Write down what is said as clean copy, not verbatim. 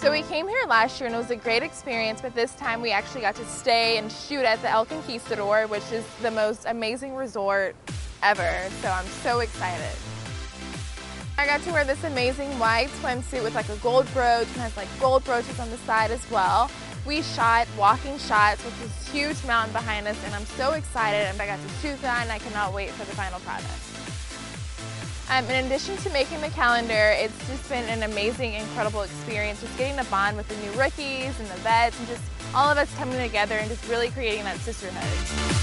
So we came here last year and it was a great experience, but this time we actually got to stay and shoot at the El Conquistador, which is the most amazing resort ever, so I'm so excited. I got to wear this amazing white swimsuit with like a gold brooch and has like gold brooches on the side as well. We shot walking shots with this huge mountain behind us, and I'm so excited, and I got to shoot that and I cannot wait for the final product. In addition to making the calendar, it's just been an amazing, incredible experience, just getting to bond with the new rookies and the vets and just all of us coming together and just really creating that sisterhood.